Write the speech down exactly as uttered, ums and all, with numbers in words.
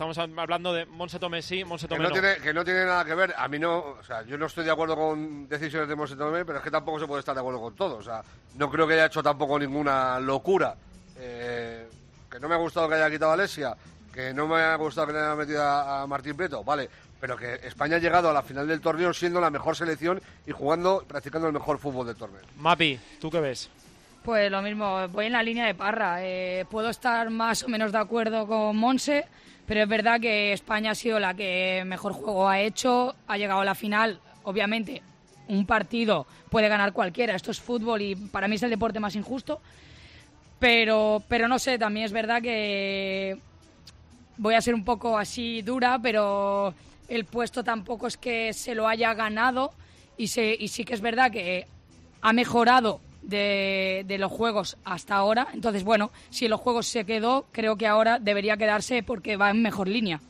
Estamos hablando de Monse Tomé sí, Monse Tomé que no, no. tiene, que no tiene nada que ver. A mí no, o sea, yo no estoy de acuerdo con decisiones de Monse Tomé, pero es que tampoco se puede estar de acuerdo con todo. O sea, no creo que haya hecho tampoco ninguna locura. Eh, que no me ha gustado que haya quitado a Alessia, que no me ha gustado que le haya metido a, a Martín Prieto, vale, pero que España ha llegado a la final del torneo siendo la mejor selección y jugando, practicando el mejor fútbol del torneo. Mapi, ¿tú qué ves? Pues lo mismo, voy en la línea de Parra. Eh, puedo estar más o menos de acuerdo con Monse, pero es verdad que España ha sido la que mejor juego ha hecho, ha llegado a la final. Obviamente, un partido puede ganar cualquiera, esto es fútbol y para mí es el deporte más injusto, pero, pero no sé, también es verdad que voy a ser un poco así dura, pero el puesto tampoco es que se lo haya ganado y, se, y sí que es verdad que ha mejorado de, de los juegos hasta ahora. Entonces, bueno, si en los juegos se quedó, creo que ahora debería quedarse porque va en mejor línea.